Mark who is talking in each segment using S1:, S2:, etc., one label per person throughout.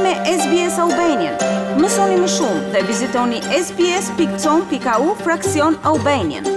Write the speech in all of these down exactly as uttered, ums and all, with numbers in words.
S1: me S B S Albanian. Mësoni më shumë dhe vizitoni sbs.com.au fraksion Albanian.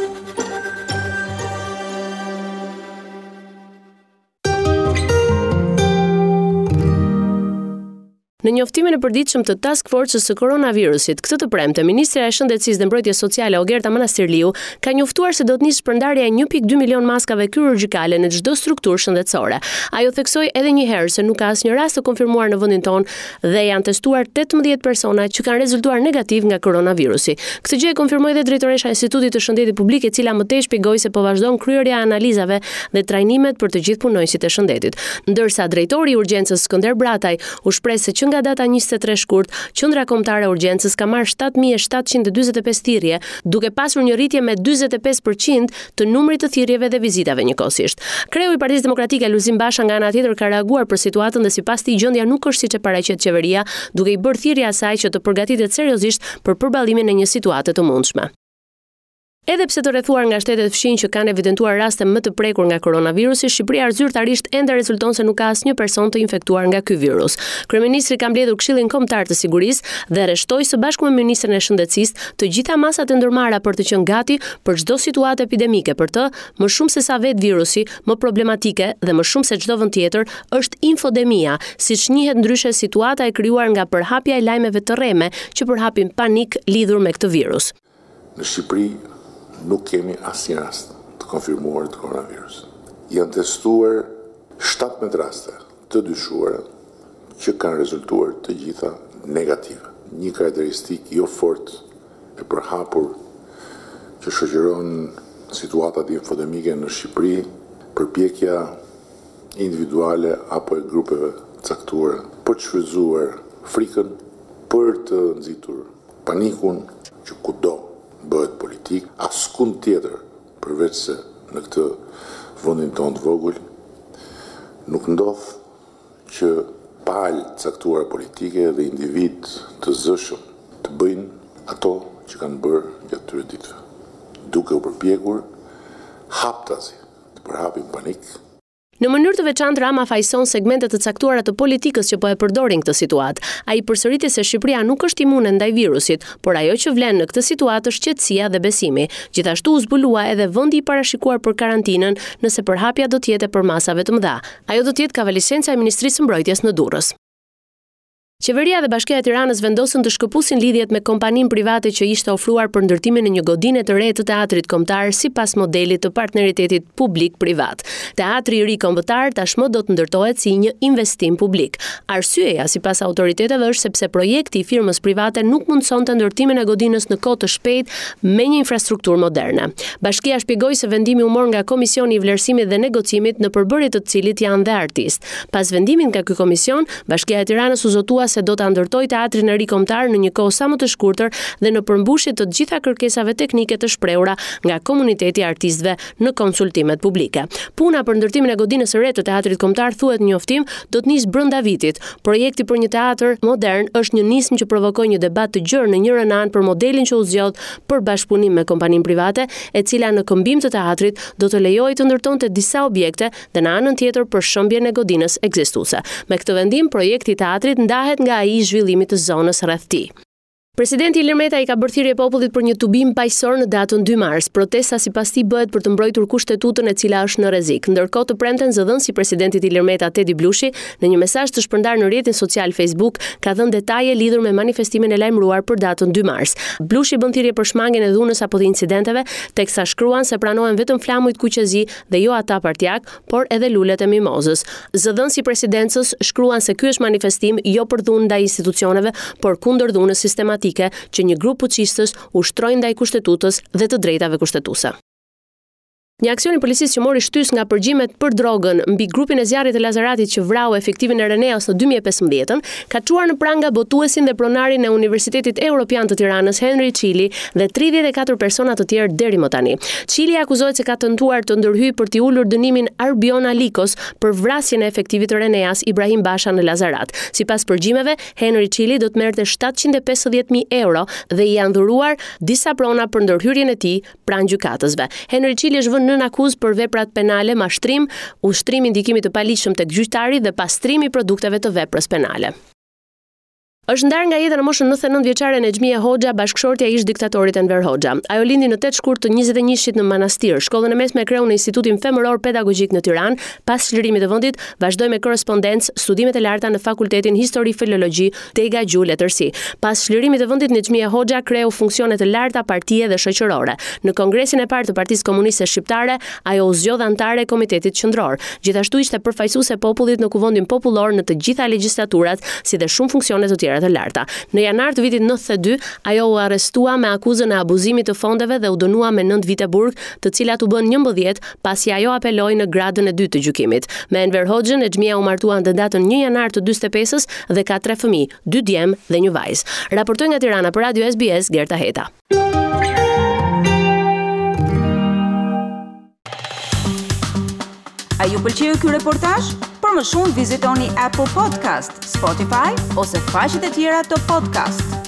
S2: Në njoftimin e përditshëm të Task Force-së së koronavirusit, këtë të premte, Ministra e Shëndetësisë dhe Mbrojtjes Sociale Ogerta Manastirliu ka njoftuar se do të nisë shpërndarja e një pikë dy milion maskave kirurgjikale në çdo strukturë shëndetësore. Ajo theksoi edhe një herë se nuk ka asnjë rast të konfirmuar në vendin tonë dhe janë testuar tetëmbëdhjetë persona që kanë rezultuar negativ nga koronavirusi. Këtë gjë e konfirmoi edhe drejtoresha e Institutit të Shëndetit Publik, e cila më tej shpjegoi se po vazhdon kryerja e analizave dhe trajnimet për të gjithë punonjësit e shëndetit. Ndërsa drejtori i urgjencës Skënder Brataj u shpreh se që nga data njëzet e tre shkurt, Qendra Kombëtare e Urgjencës ka marrë shtatë mijë e shtatëqind e dyzet e pesë thirrje, duke pasur një rritje me dyzet e pesë përqind të numrit të thirrjeve dhe vizitave njëkohësisht. Kreu i Partisë Demokratike Lulzim Basha nga ana tjetër ka reaguar për situatën dhe sipas tij gjendja nuk është siç e paraqet qeveria, duke i bërë thirrje asaj që të përgatitet seriozisht për përballlimin e një situate të mundshme. Edhe pse të rrethuar nga shtetet fshinj që kanë evidentuar raste më të prekur nga koronavirusi, Shqipëria zyrtarisht ende rezulton se nuk ka asnjë person të infektuar nga ky virus. Kryeministri ka mbledhur Këshillin Kombëtar të Sigurisë dhe rreshtoi së bashku me Ministrin e Shëndetësisë të gjitha masat e ndërmarra për të qenë gati për çdo situatë epidemike. Për të, më shumë se sa vet virusi, më problematike dhe më shumë se çdo vend tjetër është infodemia, siç njihet ndryshe situata e krijuar nga përhapja e lajmeve të rreme që përhapin panik lidhur me këtë virus.
S3: Në Shqipëri nuk kemi asnjë rast të konfirmuar të koronavirus. Janë testuar shtatëmbëdhjetë raste të dyshuara që kanë rezultuar të gjitha negative. Një karakteristikë jo fort e përhapur që shoqëron situatat infodemike në Shqipëri, përpjekja individuale apo e grupeve caktuara për të shfrytzuar frikën, për të nxitur panikun që kudo bëhet politik, askund tjetër përveç se në këtë vendin tonë të vogël nuk ndodh që palë caktuara politike dhe individ të zëshëm të bëjnë ato që kanë bërë gjatë këtyre ditëve, duke u përpjekur haptazi të përhapin panik.
S2: Në mënyrë të veçantë Rama fajson segmente të caktuara të politikës që po e përdorin këtë situatë. Ai përsëriti se Shqipëria nuk është imune ndaj virusit, por ajo që vlen në këtë situatë është qetësia dhe besimi. Gjithashtu u zbulua edhe vendi i parashikuar për karantinën nëse përhapja do të jetë për masave të mëdha. Ajo do të jetë kavalisenca e Ministrisë së Mbrojtjes në Durrës. Qeveria dhe Bashkia e Tiranës vendosën të shkëpusin lidhjet me kompaninë private që ishte ofruar për ndërtimin e një godine të re të teatrit kombëtar sipas modelit të partneritetit publik-privat. Teatri i ri kombëtar tashmë do të ndërtohet si një investim publik. Arsyeja sipas autoriteteve është sepse projekti i firmës private nuk mundsonte ndërtimin e godinës në kohë të shpejtë me një infrastrukturë moderne. Bashkia shpjegoi se vendimi u mor nga Komisioni i Vlerësimit dhe Negocimit në përbërje të cilit janë dhe artistë. Pas vendimit nga ky komision, Bashkia e Tiranës u zotua se do ta ndërtoj teatrin e ri kombëtar në një kohë sa më të shkurtër dhe në përmbushje të gjitha kërkesave teknike të shprehura nga komuniteti i artistëve në konsultimet publike. Puna për ndërtimin e godinës së re të teatrit kombëtar thuhet në njoftim do të nisë brenda vitit. Projekti për një teatr modern është një nismë që provokoi një debat të gjerë në njërin anë për modelin që u zgjodh për bashkëpunim me kompaninë private, e cila në këmbim të teatrit do të lejojë të ndërtonte disa objekte dhe në anën tjetër për shëmbjen e godinës ekzistuese. Me këtë vendim, projekti i teatrit ndahet nga ai i zhvillimit të zonës rreth tij. Presidenti Ilir Meta i ka bërë thirrje popullit për një tubim paqësor në datën dy mars. Protesta sipas tij bëhet për të mbrojtur kushtetutën e cila është në rrezik. Ndërkohë të premten zëdhënësi i presidentit Ilir Meta, Tedi Blushi, në një mesazh të shpërndarë në rrjetin social Facebook, ka dhënë detaje lidhur me manifestimin e lajmëruar për datën dy mars. Blushi bën thirrje për shmangjen e dhunës apo të incidenteve, teksa shkruan se pranohen vetëm flamujt kuqezi dhe jo ata partjak, por edhe lulet e mimozës. Zëdhënësi i presidencës shkruan se ky është manifestim jo për dhunë ndaj institucioneve, por kundër dhunës sistematike që një grup fuqistës ushtrojnë ndaj kushtetutës dhe të drejtave kushtetuese. Një aksion i policisë që mori shtys nga përgjimet për drogën mbi grupin e zjarrit të Lazaratit që vrau efektivin e Reneos në dy mijë e pesëmbëdhjetë ka çuar në pranga botuesin dhe pronarin e Universitetit Evropian të Tiranës Henry Çili dhe tridhjetë e katër persona të tjerë deri më tani. Çili akuzohet se ka tentuar të ndërhyjë për t'i ulur dënimin Arbion Alikos për vrasjen e efektivit të Reneas Ibrahim Basha në Lazarat. Sipas përgjimeve, Henry Çili do të merrte shtatëqind e pesëdhjetë mijë euro dhe i janë dhuruar disa prona për ndërhyrjen e tij pranë gjykatësve. Henry Çili është vënë nën akuzë për veprat penale, mashtrim, ushtrim i ndikimit të paligjshëm tek gjyqtari dhe pastrim i produkteve të veprës penale. Është ndarë nga jeta në moshën njëzet e nëntë vjeçare Nexhmia Hoxha, bashkëshortja e ish diktatorit Enver Hoxha. Ajo lindi në tetë shkurt të njëzet e njëit në Manastir. Shkollën e mesme e kreu në Institutin Femëror Pedagogjik në Tiranë. Pas çlirimit të vendit, vazhdoi me korrespondencë studimet e larta në Fakultetin Histori Filologji Tega Gjuhë Letërsi. Pas çlirimit të vendit, Nexhmia Hoxha kreu funksione të larta partie dhe shoqërore. Në Kongresin e parë të Partisë Komuniste Shqiptare, ajo u zgjodh antare e Komitetit Qendror. Gjithashtu ishte përfaqësuese e popullit në Kuvendin Popullor në të gjitha legislaturat, si dhe shumë funksione të tjera të larta. Në janar të vitit nëntëdhjetë e dy, ajo u arrestua me akuzën e abuzimit të fondeve dhe u dënua me nëntë vite burg, të cilat u bën njëmbëdhjetë pasi ajo apeloi në gradën e dytë të gjykimit. Me Enver Hoxhën, Nexhmia u martua në datën një janar të dyzet e pesës dhe ka tre fëmijë, dy djemë dhe një vajzë. Raportoi nga Tirana për Radio S B S, Gerta Heta.
S1: A ju pëlqeu ky reportazh? Për më shumë vizitoni Apple Podcast, Spotify ose faqet e tjera të podcast.